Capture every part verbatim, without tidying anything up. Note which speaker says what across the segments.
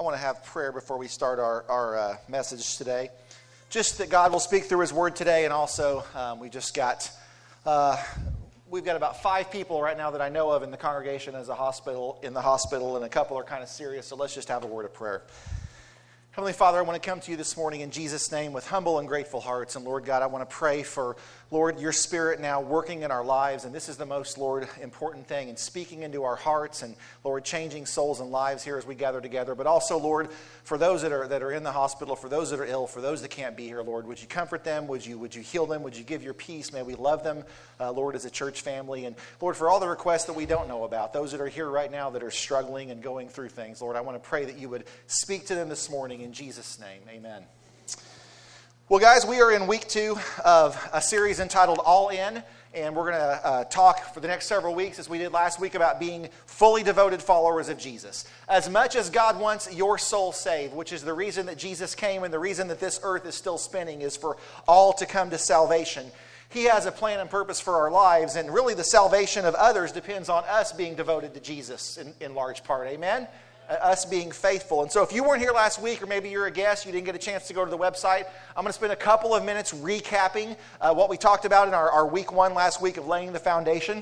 Speaker 1: want to have prayer before we start our, our uh, message today. Just that God will speak through His Word today, and also um, we just got, uh, we've got about five people right now that I know of in the congregation as a hospital, in the hospital, and a couple are kind of serious, so let's just have a word of prayer. Heavenly Father, I want to come to you this morning in Jesus' name with humble and grateful hearts. And Lord God, I want to pray for, Lord, your Spirit now working in our lives. And this is the most, Lord, important thing in speaking into our hearts and, Lord, changing souls and lives here as we gather together. But also, Lord, for those that are that are in the hospital, for those that are ill, for those that can't be here, Lord, would you comfort them? Would you, would you heal them? Would you give your peace? May we love them, uh, Lord, as a church family. And, Lord, for all the requests that we don't know about, those that are here right now that are struggling and going through things, Lord, I want to pray that you would speak to them this morning in Jesus' name. Amen. Well, guys, we are in week two of a series entitled All In, and we're going to uh, talk for the next several weeks, as we did last week, about being fully devoted followers of Jesus. As much as God wants your soul saved, which is the reason that Jesus came and the reason that this earth is still spinning, is for all to come to salvation. He has a plan and purpose for our lives, and really the salvation of others depends on us being devoted to Jesus in, in large part. Amen? Us being faithful. And so if you weren't here last week, or maybe you're a guest, you didn't get a chance to go to the website, I'm going to spend a couple of minutes recapping uh, what we talked about in our, our week one last week of laying the foundation.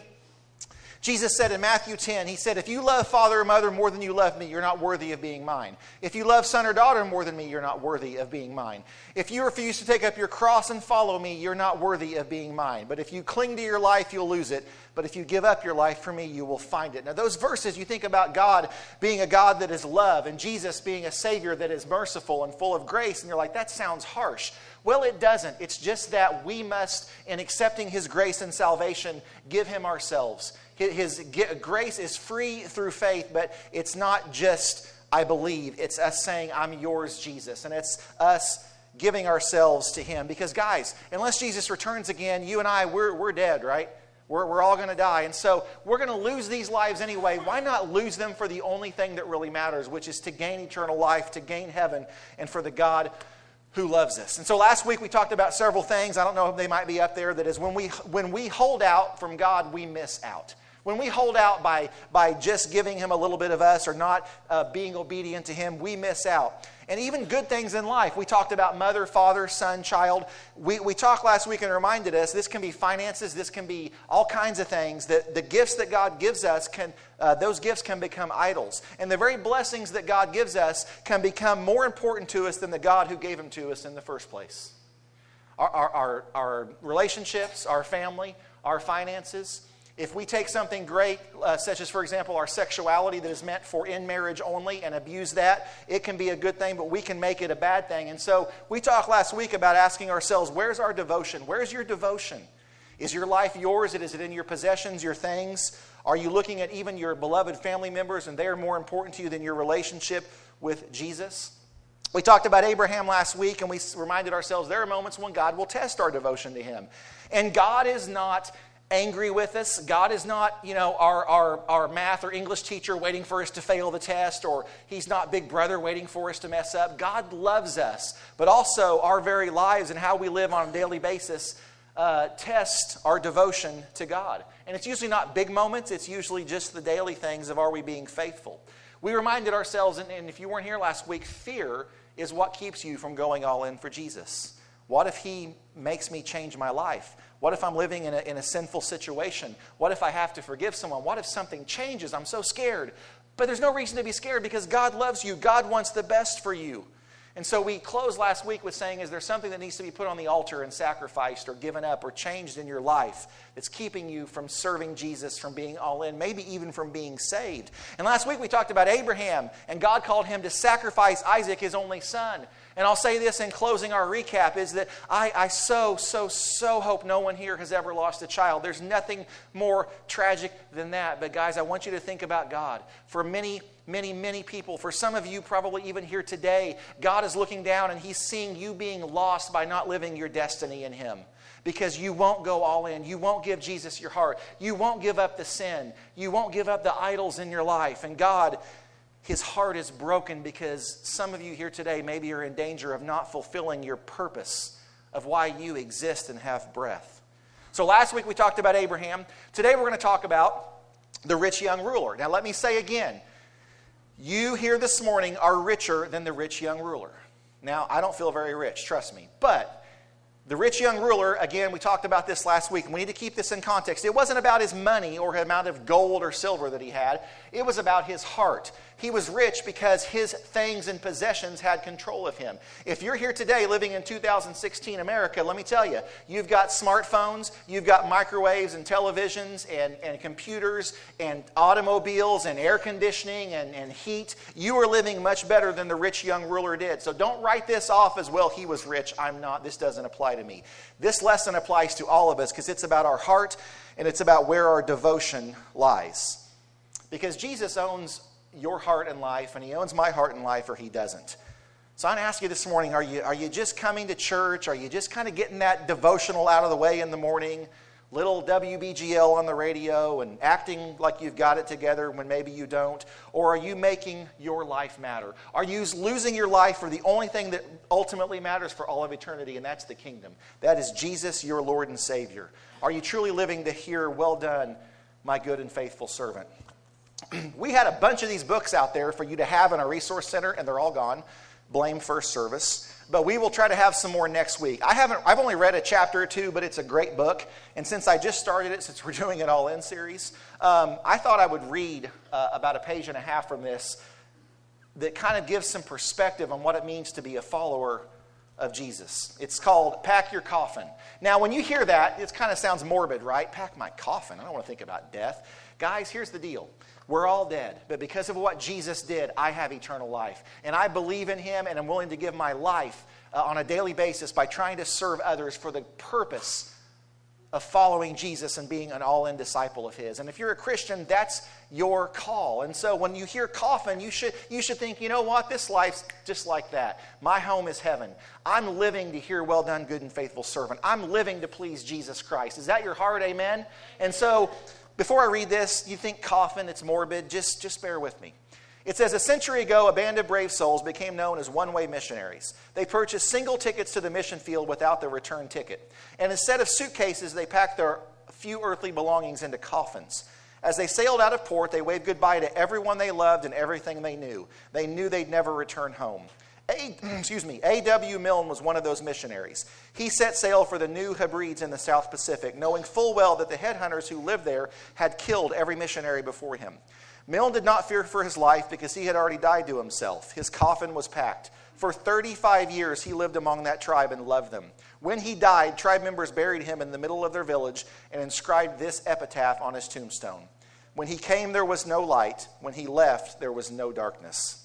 Speaker 1: Jesus said in Matthew ten, He said, if you love father or mother more than you love me, you're not worthy of being mine. If you love son or daughter more than me, you're not worthy of being mine. If you refuse to take up your cross and follow me, you're not worthy of being mine. But if you cling to your life, you'll lose it. But if you give up your life for me, you will find it. Now, those verses, you think about God being a God that is love and Jesus being a Savior that is merciful and full of grace, and you're like, that sounds harsh. Well, it doesn't. It's just that we must, in accepting His grace and salvation, give Him ourselves. His grace is free through faith, but it's not just, I believe. It's us saying, I'm yours, Jesus. And it's us giving ourselves to Him. Because, guys, unless Jesus returns again, you and I, we're, we're dead, right? We're, we're all going to die. And so we're going to lose these lives anyway. Why not lose them for the only thing that really matters, which is to gain eternal life, to gain heaven, and for the God who loves us. And so last week we talked about several things. I don't know if they might be up there. That is, when we when we hold out from God, we miss out. When we hold out by, by just giving Him a little bit of us or not uh, being obedient to Him, we miss out. And even good things in life. We talked about mother, father, son, child. We, we talked last week and reminded us this can be finances. This can be all kinds of things. That the gifts that God gives us, can uh, those gifts can become idols. And the very blessings that God gives us can become more important to us than the God who gave them to us in the first place. Our, our, our, our relationships, our family, our finances. If we take something great, uh, such as, for example, our sexuality that is meant for in marriage only and abuse that, it can be a good thing, but we can make it a bad thing. And so we talked last week about asking ourselves, where's our devotion? Where's your devotion? Is your life yours? Is it in your possessions, your things? Are you looking at even your beloved family members and they are more important to you than your relationship with Jesus? We talked about Abraham last week, and we reminded ourselves there are moments when God will test our devotion to Him. And God is not angry with us. God is not, you know, our, our, our math or English teacher waiting for us to fail the test, or He's not Big Brother waiting for us to mess up. God loves us, but also our very lives and how we live on a daily basis uh, test our devotion to God. And it's usually not big moments. It's usually just the daily things of, are we being faithful? We reminded ourselves, and, and if you weren't here last week, fear is what keeps you from going all in for Jesus. What if He makes me change my life? What if I'm living in a, in a sinful situation? What if I have to forgive someone? What if something changes? I'm so scared. But there's no reason to be scared because God loves you. God wants the best for you. And so we closed last week with saying, is there something that needs to be put on the altar and sacrificed or given up or changed in your life that's keeping you from serving Jesus, from being all in, maybe even from being saved? And last week we talked about Abraham, and God called him to sacrifice Isaac, his only son. And I'll say this in closing our recap, is that I, I so, so, so hope no one here has ever lost a child. There's nothing more tragic than that. But guys, I want you to think about God. For many, many, many people, for some of you probably even here today, God is looking down and He's seeing you being lost by not living your destiny in Him. Because you won't go all in. You won't give Jesus your heart. You won't give up the sin. You won't give up the idols in your life. And God, His heart is broken because some of you here today maybe are in danger of not fulfilling your purpose of why you exist and have breath. So last week we talked about Abraham. Today we're going to talk about the rich young ruler. Now let me say again, You here this morning are richer than the rich young ruler. Now, I don't feel very rich, trust me. But the rich young ruler, again, we talked about this last week, and we need to keep this in context. It wasn't about his money or the amount of gold or silver that he had. It was about his heart. He was rich because his things and possessions had control of him. If you're here today living in two thousand sixteen America, let me tell you, you've got smartphones, you've got microwaves and televisions and, and computers and automobiles and air conditioning and, and heat. You are living much better than the rich young ruler did. So don't write this off as, well, he was rich, I'm not, this doesn't apply to me. This lesson applies to all of us because it's about our heart and it's about where our devotion lies. Because Jesus owns your heart and life, and he owns my heart and life, or he doesn't. So I want to ask you this morning, are you, are you just coming to church? Are you just kind of getting that devotional out of the way in the morning? Little W B G L on the radio and acting like you've got it together when maybe you don't? Or are you making your life matter? Are you losing your life for the only thing that ultimately matters for all of eternity, and that's the kingdom? That is Jesus, your Lord and Savior. Are you truly living to hear, well done, my good and faithful servant? We had a bunch of these books out there for you to have in our resource center, and they're all gone. Blame First Service. But we will try to have some more next week. I haven't, I've only read a chapter or two, but it's a great book. And since I just started it, since we're doing an all-in series, um, I thought I would read uh, about a page and a half from this that kind of gives some perspective on what it means to be a follower of Jesus. It's called Pack Your Coffin. Now, when you hear that, it kind of sounds morbid, right? Pack my coffin. I don't want to think about death. Guys, here's the deal. We're all dead, but because of what Jesus did, I have eternal life. And I believe in him, and I'm willing to give my life uh, on a daily basis by trying to serve others for the purpose of following Jesus and being an all-in disciple of his. And if you're a Christian, that's your call. And so when you hear coffin, you should, you should think, you know what, this life's just like that. My home is heaven. I'm living to hear, well done, good and faithful servant. I'm living to please Jesus Christ. Is that your heart? Amen? And so before I read this, you think coffin, it's morbid, just, just bear with me. It says, a century ago, a band of brave souls became known as one-way missionaries. They purchased single tickets to the mission field without the return ticket. And instead of suitcases, they packed their few earthly belongings into coffins. As they sailed out of port, they waved goodbye to everyone they loved and everything they knew. They knew they'd never return home. A, excuse me, A W Milne was one of those missionaries. He set sail for the New Hebrides in the South Pacific, knowing full well that the headhunters who lived there had killed every missionary before him. Milne did not fear for his life because he had already died to himself. His coffin was packed. For thirty-five years he lived among that tribe and loved them. When he died, tribe members buried him in the middle of their village and inscribed this epitaph on his tombstone. When he came, there was no light. When he left, there was no darkness.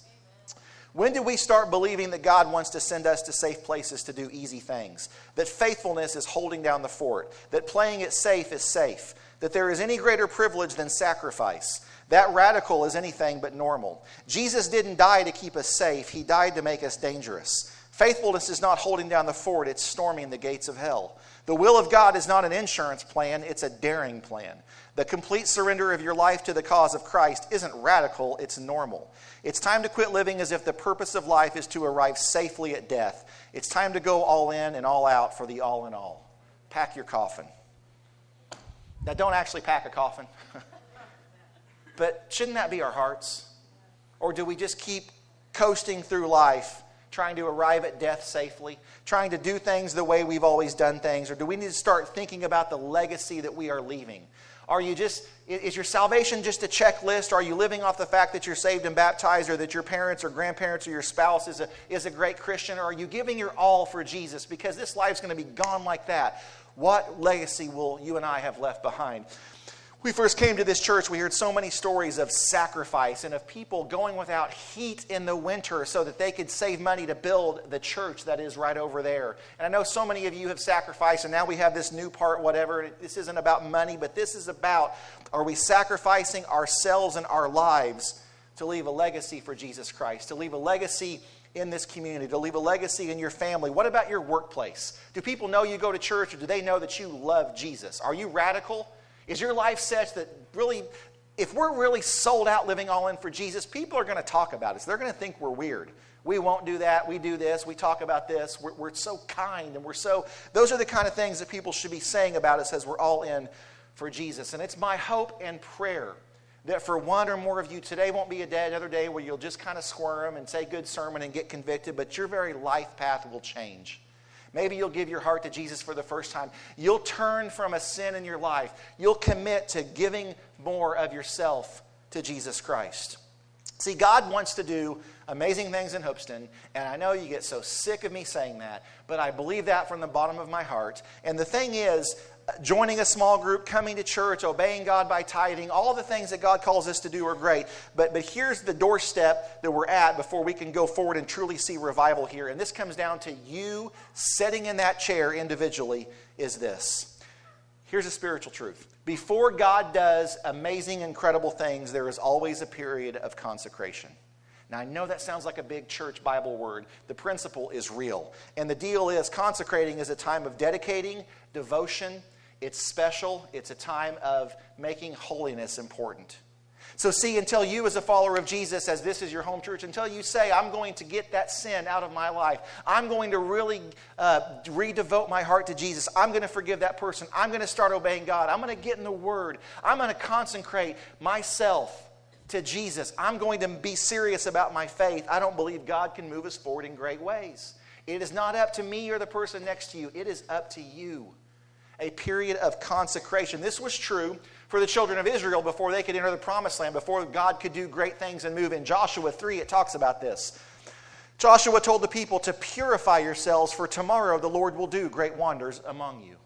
Speaker 1: When did we start believing that God wants to send us to safe places to do easy things? That faithfulness is holding down the fort? That playing it safe is safe? That there is any greater privilege than sacrifice? That radical is anything but normal. Jesus didn't die to keep us safe. He died to make us dangerous. Faithfulness is not holding down the fort. It's storming the gates of hell. The will of God is not an insurance plan. It's a daring plan. The complete surrender of your life to the cause of Christ isn't radical. It's normal. It's time to quit living as if the purpose of life is to arrive safely at death. It's time to go all in and all out for the all in all. Pack your coffin. Now, don't actually pack a coffin. But shouldn't that be our hearts? Or do we just keep coasting through life, trying to arrive at death safely, trying to do things the way we've always done things? Or do we need to start thinking about the legacy that we are leaving? Are you just, is your salvation just a checklist? Are you living off the fact that you're saved and baptized, or that your parents or grandparents or your spouse is a, is a great Christian? Or are you giving your all for Jesus? Because this life's going to be gone like that. What legacy will you and I have left behind? We first came to this church, we heard so many stories of sacrifice and of people going without heat in the winter so that they could save money to build the church that is right over there. And I know so many of you have sacrificed, and now we have this new part, whatever. This isn't about money, but this is about, are we sacrificing ourselves and our lives to leave a legacy for Jesus Christ, to leave a legacy in this community, to leave a legacy in your family? What about your workplace? Do people know you go to church, or do they know that you love Jesus? Are you radical? Is your life such that really, if we're really sold out living all in for Jesus, people are going to talk about us. They're going to think we're weird. We won't do that. We do this. We talk about this. We're, we're so kind, and we're so, those are the kind of things that people should be saying about us as we're all in for Jesus. And it's my hope and prayer that for one or more of you, today won't be a day, another day where you'll just kind of squirm and say good sermon and get convicted, but your very life path will change. Maybe you'll give your heart to Jesus for the first time. You'll turn from a sin in your life. You'll commit to giving more of yourself to Jesus Christ. See, God wants to do amazing things in Hoopeston, and I know you get so sick of me saying that, but I believe that from the bottom of my heart. And the thing is, joining a small group, coming to church, obeying God by tithing, all the things that God calls us to do are great. But, but here's the doorstep that we're at before we can go forward and truly see revival here. And this comes down to you sitting in that chair individually is this. Here's a spiritual truth. Before God does amazing, incredible things, there is always a period of consecration. Now, I know that sounds like a big church Bible word. The principle is real. And the deal is consecrating is a time of dedicating, devotion. It's special. It's a time of making holiness important. So see, until you as a follower of Jesus, as this is your home church, until you say, I'm going to get that sin out of my life. I'm going to really uh, redevote my heart to Jesus. I'm going to forgive that person. I'm going to start obeying God. I'm going to get in the Word. I'm going to consecrate myself to Jesus. I'm going to be serious about my faith. I don't believe God can move us forward in great ways. It is not up to me or the person next to you. It is up to you. A period of consecration. This was true for the children of Israel before they could enter the promised land, before God could do great things and move. In Joshua three, it talks about this. Joshua told the people to purify yourselves, for tomorrow the Lord will do great wonders among you.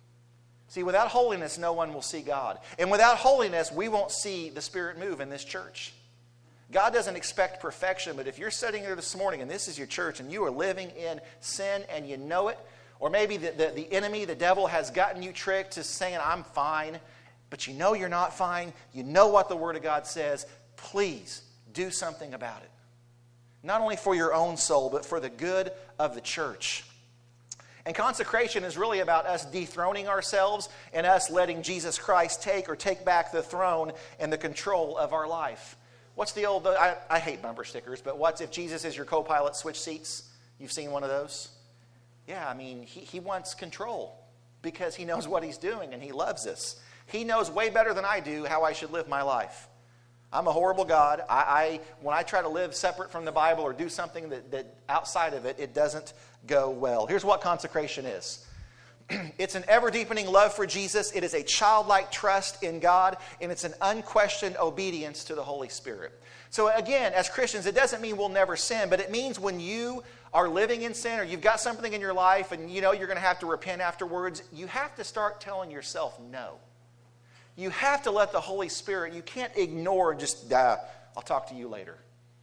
Speaker 1: See, without holiness, no one will see God. And without holiness, we won't see the Spirit move in this church. God doesn't expect perfection, but if you're sitting here this morning and this is your church and you are living in sin and you know it, or maybe the, the, the enemy, the devil, has gotten you tricked to saying, I'm fine, but you know you're not fine. You know what the Word of God says. Please do something about it. Not only for your own soul, but for the good of the church. And consecration is really about us dethroning ourselves and us letting Jesus Christ take or take back the throne and the control of our life. What's the old, I, I hate bumper stickers, but what's if Jesus is your co-pilot, switch seats? You've seen one of those? Yeah, I mean, he, he wants control because he knows what he's doing and he loves us. He knows way better than I do how I should live my life. I'm a horrible God. I, I when I try to live separate from the Bible or do something that, that outside of it, it doesn't go well. Here's what consecration is. It's an ever-deepening love for Jesus. It is a childlike trust in God, and it's an unquestioned obedience to the Holy Spirit. So again, as Christians, it doesn't mean we'll never sin, but it means when you are living in sin or you've got something in your life and you know you're going to have to repent afterwards, you have to start telling yourself no. You have to let the Holy Spirit, you can't ignore and just, uh, I'll talk to you later.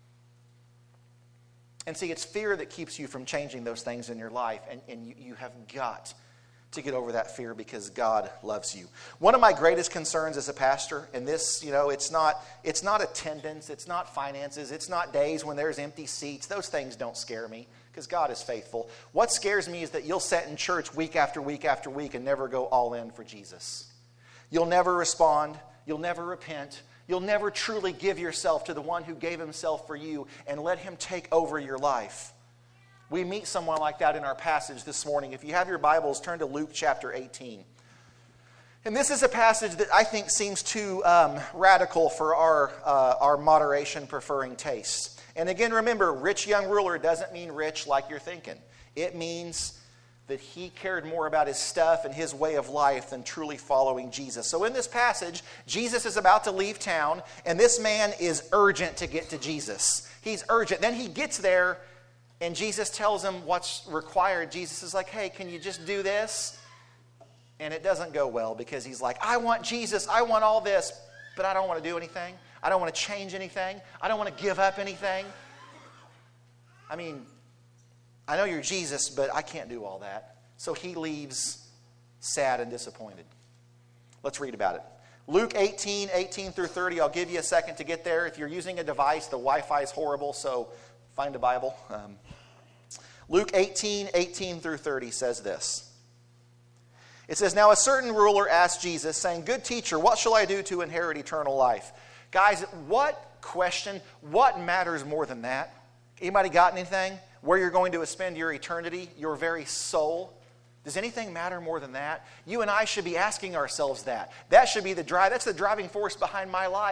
Speaker 1: And see, it's fear that keeps you from changing those things in your life, and, and you, you have got to get over that fear because God loves you. One of my greatest concerns as a pastor, and this, you know, it's not it's not attendance, it's not finances, it's not days when there's empty seats. Those things don't scare me because God is faithful. What scares me is that you'll sit in church week after week after week and never go all in for Jesus. You'll never respond. You'll never repent. You'll never truly give yourself to the one who gave himself for you and let him take over your life. We meet someone like that in our passage this morning. If you have your Bibles, turn to Luke chapter eighteen. And this is a passage that I think seems too um, radical for our, uh, our moderation-preferring tastes. And again, remember, rich young ruler doesn't mean rich like you're thinking. It means that he cared more about his stuff and his way of life than truly following Jesus. So in this passage, Jesus is about to leave town, and this man is urgent to get to Jesus. He's urgent. Then he gets there, and Jesus tells him what's required. Jesus is like, hey, can you just do this? And it doesn't go well because he's like, I want Jesus. I want all this, but I don't want to do anything. I don't want to change anything. I don't want to give up anything. I mean, I know you're Jesus, but I can't do all that. So he leaves sad and disappointed. Let's read about it. Luke eighteen, eighteen through thirty. I'll give you a second to get there. If you're using a device, the Wi-Fi is horrible, so find a Bible. Um, Luke eighteen, eighteen through thirty says this. It says, now a certain ruler asked Jesus, saying, good teacher, what shall I do to inherit eternal life? Guys, what question, what matters more than that? Anybody got anything? Where you're going to spend your eternity, your very soul? Does anything matter more than that? You and I should be asking ourselves that. That should be the drive. That's the driving force behind my life.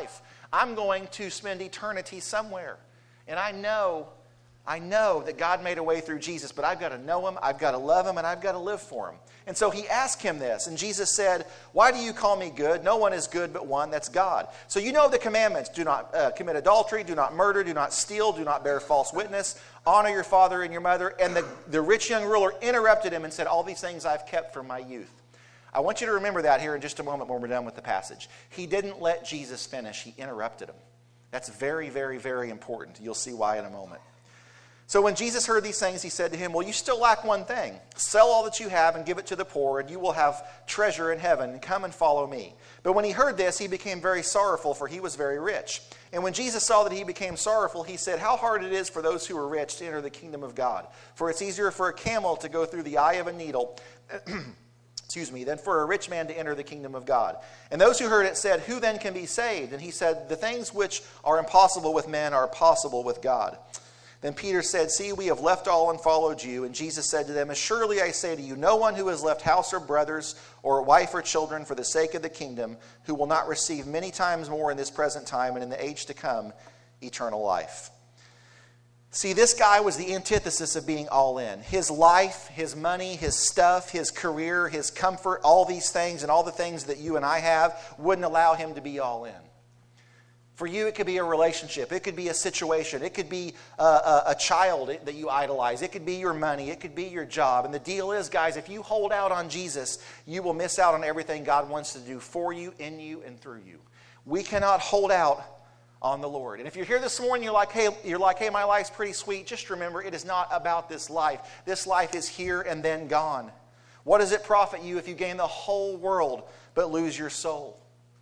Speaker 1: I'm going to spend eternity somewhere. And I know, I know that God made a way through Jesus, but I've got to know him, I've got to love him, and I've got to live for him. And so he asked him this, and Jesus said, why do you call me good? No one is good but one, that's God. So you know the commandments. Do not uh, commit adultery, do not murder, do not steal, do not bear false witness, honor your father and your mother. And the, the rich young ruler interrupted him and said, all these things I've kept from my youth. I want you to remember that here in just a moment when we're done with the passage. He didn't let Jesus finish, he interrupted him. That's very, very, very important. You'll see why in a moment. So when Jesus heard these things, he said to him, well, you still lack one thing. Sell all that you have and give it to the poor, and you will have treasure in heaven. Come and follow me. But when he heard this, he became very sorrowful, for he was very rich. And when Jesus saw that he became sorrowful, he said, how hard it is for those who are rich to enter the kingdom of God. For it's easier for a camel to go through the eye of a needle excuse me, than for a rich man to enter the kingdom of God. And those who heard it said, who then can be saved? And he said, the things which are impossible with men are possible with God. Then Peter said, see, we have left all and followed you. And Jesus said to them, assuredly I say to you, no one who has left house or brothers or wife or children for the sake of the kingdom, who will not receive many times more in this present time and in the age to come, eternal life. See, this guy was the antithesis of being all in. His life, his money, his stuff, his career, his comfort, all these things and all the things that you and I have wouldn't allow him to be all in. For you, it could be a relationship. It could be a situation. It could be a, a, a child that you idolize. It could be your money. It could be your job. And the deal is, guys, if you hold out on Jesus, you will miss out on everything God wants to do for you, in you, and through you. We cannot hold out on the Lord. And if you're here this morning, you're like, hey, you're like, hey, my life's pretty sweet. Just remember, it is not about this life. This life is here and then gone. What does it profit you if you gain the whole world but lose your soul?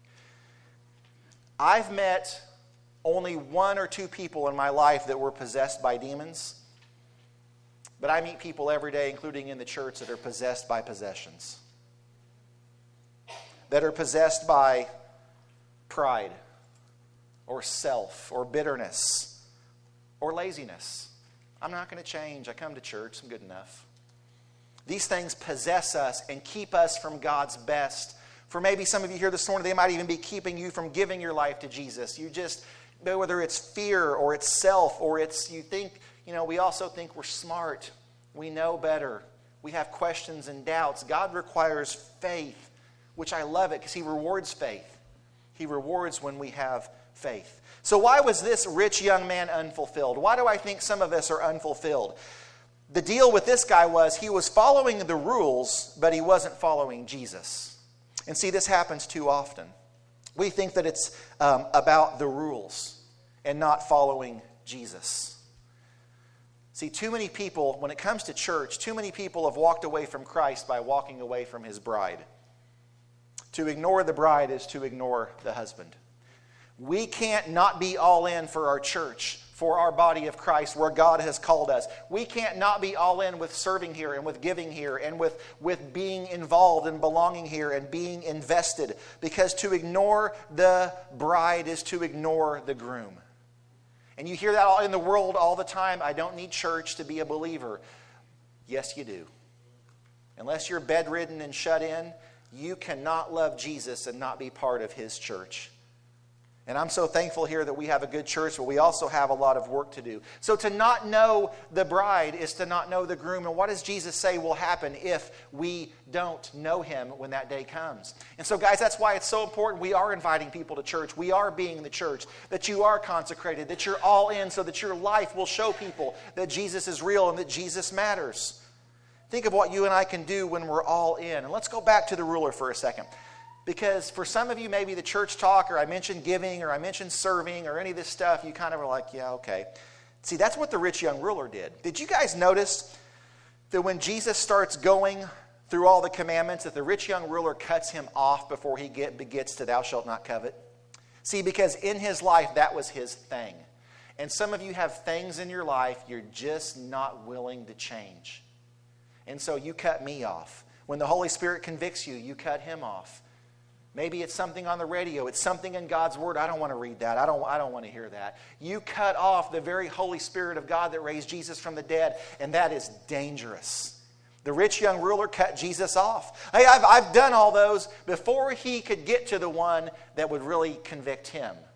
Speaker 1: I've met only one or two people in my life that were possessed by demons. But I meet people every day, including in the church, that are possessed by possessions. That are possessed by pride, or self, or bitterness, or laziness. I'm not going to change. I come to church. I'm good enough. These things possess us and keep us from God's best. For maybe some of you here this morning, they might even be keeping you from giving your life to Jesus. You just, whether it's fear or it's self or it's, you think, you know, we also think we're smart. We know better. We have questions and doubts. God requires faith, which I love it because He rewards faith. He rewards when we have faith. So why was this rich young man unfulfilled? Why do I think some of us are unfulfilled? The deal with this guy was he was following the rules, but he wasn't following Jesus. And see, this happens too often. We think that it's um, about the rules and not following Jesus. See, too many people, when it comes to church, too many people have walked away from Christ by walking away from His bride. To ignore the bride is to ignore the husband. We can't not be all in for our church, for our body of Christ, where God has called us. We can't not be all in with serving here and with giving here and with, with being involved and belonging here and being invested. Because to ignore the bride is to ignore the groom. And you hear that all in the world all the time. I don't need church to be a believer. Yes, you do. Unless you're bedridden and shut in, you cannot love Jesus and not be part of His church. And I'm so thankful here that we have a good church, but we also have a lot of work to do. So to not know the bride is to not know the groom. And what does Jesus say will happen if we don't know Him when that day comes? And so, guys, that's why it's so important we are inviting people to church. We are being the church, that you are consecrated, that you're all in so that your life will show people that Jesus is real and that Jesus matters. Think of what you and I can do when we're all in. And let's go back to the ruler for a second. Because for some of you, maybe the church talk, or I mentioned giving, or I mentioned serving, or any of this stuff, you kind of are like, yeah, okay. See, that's what the rich young ruler did. Did you guys notice that when Jesus starts going through all the commandments, that the rich young ruler cuts him off before he get, gets to thou shalt not covet? See, because in his life, that was his thing. And some of you have things in your life you're just not willing to change. And so you cut me off. When the Holy Spirit convicts you, you cut Him off. Maybe it's something on the radio. It's something in God's Word. I don't want to read that. I don't, I don't want to hear that. You cut off the very Holy Spirit of God that raised Jesus from the dead, and that is dangerous. The rich young ruler cut Jesus off. Hey, I've, I've done all those before he could get to the one that would really convict him.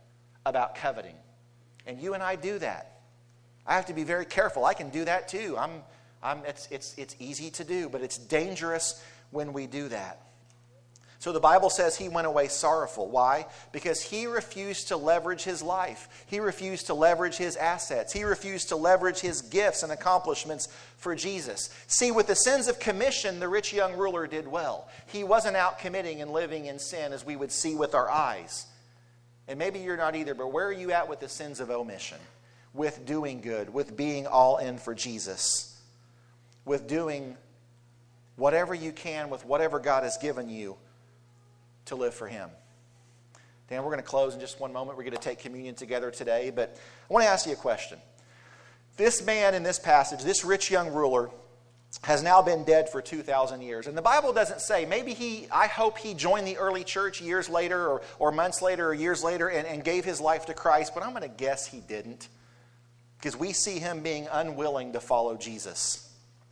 Speaker 1: about coveting. And you and I do that. I have to be very careful. I can do that too. I'm, I'm, it's, it's, it's easy to do, but it's dangerous when we do that. So the Bible says he went away sorrowful. Why? Because he refused to leverage his life. He refused to leverage his assets. He refused to leverage his gifts and accomplishments for Jesus. See, with the sins of commission, the rich young ruler did well. He wasn't out committing and living in sin as we would see with our eyes. And maybe you're not either, but where are you at with the sins of omission? With doing good, with being all in for Jesus, with doing whatever you can with whatever God has given you to live for Him. Dan, we're going to close in just one moment. We're going to take communion together today, but I want to ask you a question. This man in this passage, this rich young ruler, has now been dead for two thousand years. And the Bible doesn't say, maybe he, I hope he joined the early church years later or, or months later or years later and, and gave his life to Christ, but I'm going to guess he didn't. Because we see him being unwilling to follow Jesus.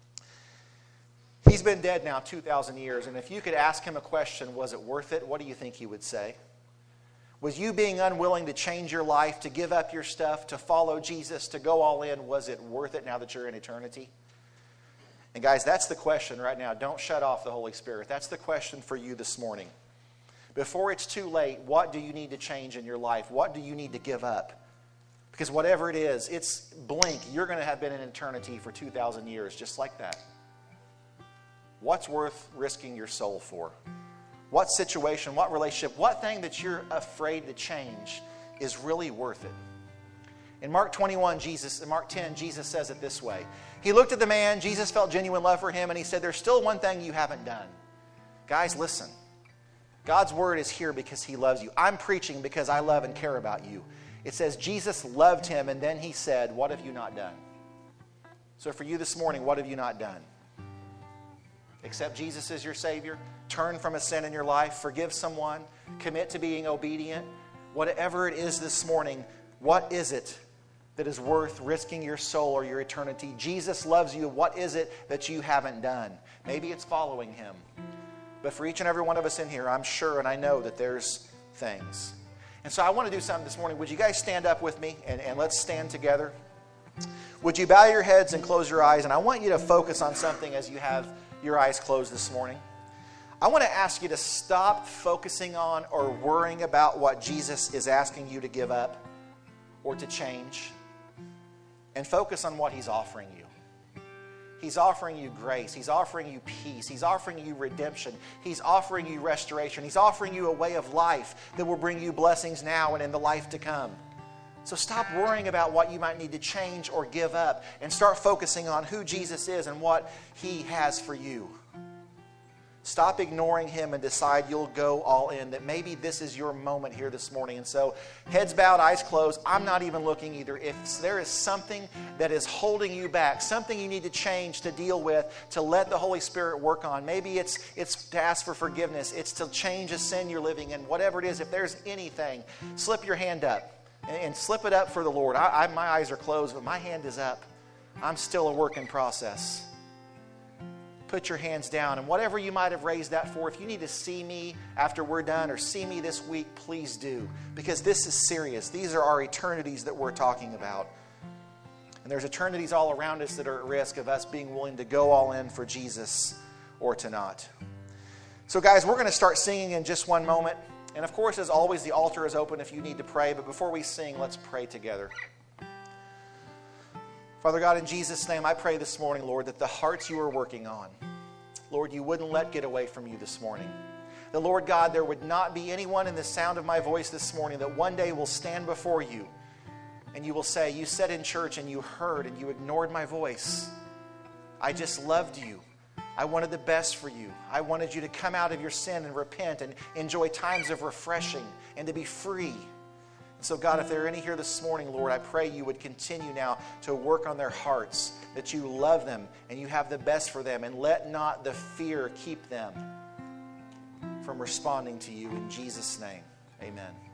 Speaker 1: He's been dead now two thousand years, and if you could ask him a question, was it worth it? What do you think he would say? Was you being unwilling to change your life, to give up your stuff, to follow Jesus, to go all in, was it worth it now that you're in eternity? And guys, that's the question right now. Don't shut off the Holy Spirit. That's the question for you this morning. Before it's too late, what do you need to change in your life? What do you need to give up? Because whatever it is, it's blink. You're going to have been in eternity for two thousand years, just like that. What's worth risking your soul for? What situation, what relationship, what thing that you're afraid to change is really worth it? In Mark twenty-one, Jesus, in Mark ten, Jesus says it this way. He looked at the man, Jesus felt genuine love for him, and he said, there's still one thing you haven't done. Guys, listen. God's word is here because He loves you. I'm preaching because I love and care about you. It says Jesus loved him, and then He said, what have you not done? So for you this morning, what have you not done? Accept Jesus as your Savior. Turn from a sin in your life. Forgive someone. Commit to being obedient. Whatever it is this morning, what is it that is worth risking your soul or your eternity? Jesus loves you. What is it that you haven't done? Maybe it's following Him. But for each and every one of us in here, I'm sure and I know that there's things. And so I want to do something this morning. Would you guys stand up with me and, and let's stand together? Would you bow your heads and close your eyes? And I want you to focus on something as you have your eyes closed this morning. I want to ask you to stop focusing on or worrying about what Jesus is asking you to give up or to change, and focus on what He's offering you. He's offering you grace. He's offering you peace. He's offering you redemption. He's offering you restoration. He's offering you a way of life that will bring you blessings now and in the life to come. So stop worrying about what you might need to change or give up and start focusing on who Jesus is and what He has for you. Stop ignoring Him and decide you'll go all in, that maybe this is your moment here this morning. And so, heads bowed, eyes closed, I'm not even looking either. If there is something that is holding you back, something you need to change, to deal with, to let the Holy Spirit work on, maybe it's, it's to ask for forgiveness, it's to change a sin you're living in, whatever it is, if there's anything, slip your hand up. And slip it up for the Lord. I, I, my eyes are closed, but my hand is up. I'm still a work in process. Put your hands down. And whatever you might have raised that for, if you need to see me after we're done or see me this week, please do. Because this is serious. These are our eternities that we're talking about. And there's eternities all around us that are at risk of us being willing to go all in for Jesus or to not. So guys, we're going to start singing in just one moment. And of course, as always, the altar is open if you need to pray. But before we sing, let's pray together. Father God, in Jesus' name, I pray this morning, Lord, that the hearts you are working on, Lord, you wouldn't let get away from you this morning. That, Lord God, there would not be anyone in the sound of my voice this morning that one day will stand before you and you will say, you sat in church and you heard and you ignored my voice. I just loved you. I wanted the best for you. I wanted you to come out of your sin and repent and enjoy times of refreshing and to be free. And so, God, if there are any here this morning, Lord, I pray you would continue now to work on their hearts, that you love them and you have the best for them, and let not the fear keep them from responding to you. In Jesus' name, amen.